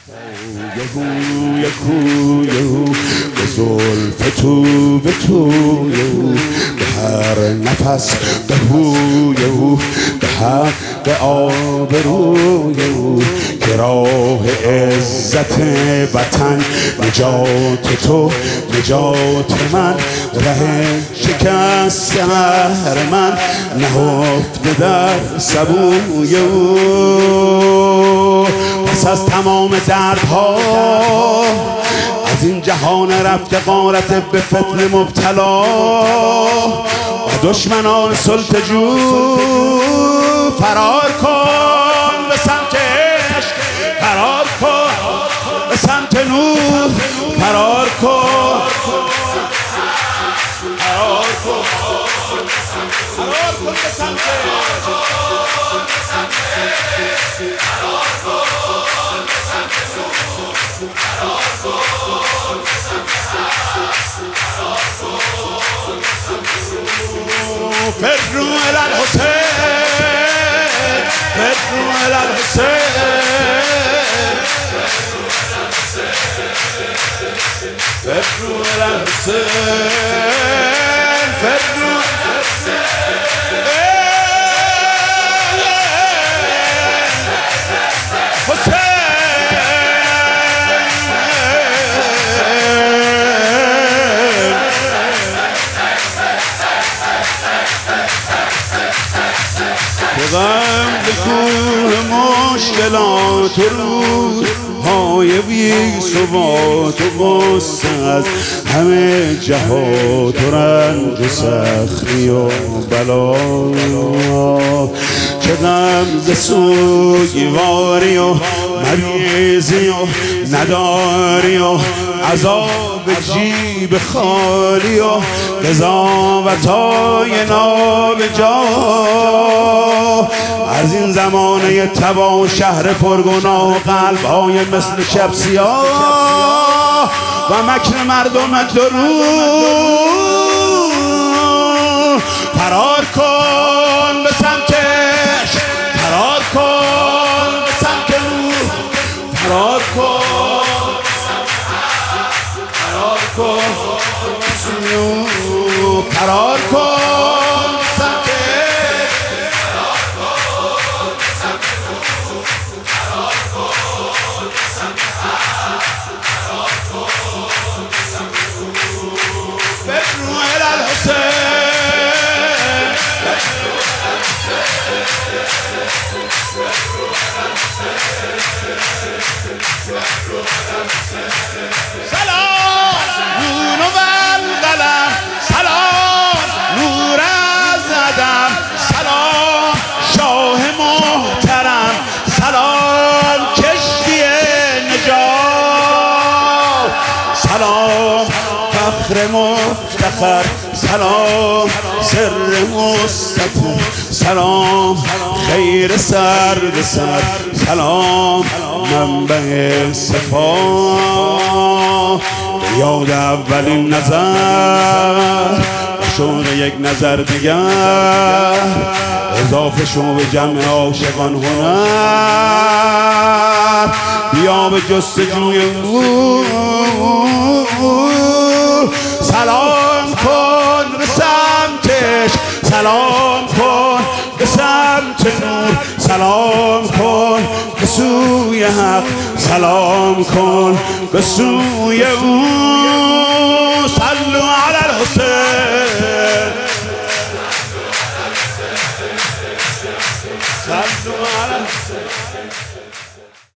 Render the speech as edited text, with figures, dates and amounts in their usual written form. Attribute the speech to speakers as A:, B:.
A: یهو به زلف تو به تو به هر نفس یهو به حق آبروی که راه عزت وطن نجات تو نجات من ره شکست هر من نهفته در سبوی او. پس از تمام دردها از این جهان رفته غارت به فتنه مبتلا و دشمنان سلطجو فرار کن به سمت عشق، فرار کن به سمت نور، فرار کن فرار کن فرار کن به سمت فروا إلى الحسين، فروا إلى الحسين، فروا إلى الحسين، فروا غم به کوه مشکلات و روزهای بی ثبات و غصه از همه جهات و رنج و سختی و بلا چه غم ز سوگواری و مریضی و نداری و عذاب جیب خالی و قضاوت‌های نابجا از این زمانه تباه شهر پرگناه و قلب‌های مثل شب سیاه و مکر مردم درون فرار کن به سمت عشق، فرار کن به سمت نور، فرار کن فرار کن فرار کن سمت فروا إلى الحسين، سلام نون و القلم، سلام نور از عدم، سلام شاه محترم، سلام کشتی نجات، سلام فخر مفتخر، سلام سر مستطر، سلام خیر سر به سر، سلام منبع صفا یاد اولین نظر شد یک نظر دیگر اضافه شو به جمع عاشقان هنر بیا به جستجوی او سلام کن به سمتش، سلام کن به سمت نور، سلام کن به سوی حق، سلام کن به سوی او. صلوا علی الحسین، صلوا علی الحسین.